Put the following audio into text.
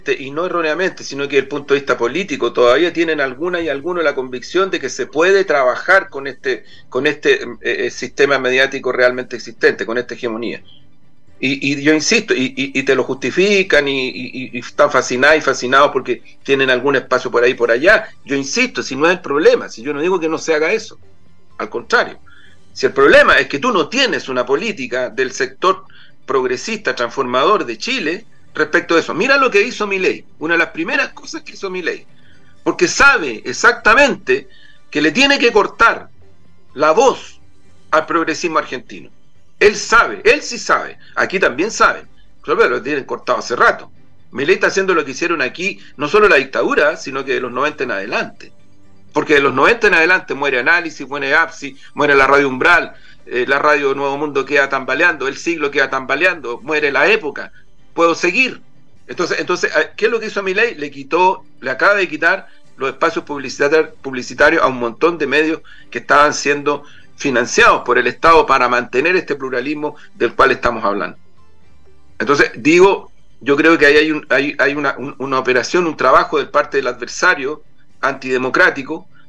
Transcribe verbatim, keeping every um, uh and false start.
y no erróneamente, sino que desde el punto de vista político, todavía tienen alguna y alguno la convicción de que se puede trabajar con este, con este eh, sistema mediático realmente existente, con esta hegemonía. Y, y yo insisto, y, y, y te lo justifican y, y, y están fascinados y fascinados porque tienen algún espacio por ahí por allá. Yo insisto, si no es el problema, si yo no digo que no se haga eso, al contrario. Si el problema es que tú no tienes una política del sector progresista, transformador de Chile respecto a eso. Mira lo que hizo Milei, una de las primeras cosas que hizo Milei, porque sabe exactamente que le tiene que cortar la voz al progresismo argentino. Él sabe, él sí sabe, aquí también saben, pero lo tienen cortado hace rato. Milei está haciendo lo que hicieron aquí, no solo la dictadura, sino que de los noventa en adelante. Porque de los noventa en adelante muere Análisis, muere A P S I, muere la Radio Umbral, eh, la Radio Nuevo Mundo queda tambaleando, el siglo queda tambaleando, muere la época. Puedo seguir. Entonces, entonces ¿qué es lo que hizo Milei? Le quitó, le acaba de quitar los espacios publicitarios, publicitarios a un montón de medios que estaban siendo financiados por el Estado para mantener este pluralismo del cual estamos hablando. Entonces, digo, yo creo que ahí hay, un, hay, hay una, un, una operación, un trabajo de parte del adversario antidemocrático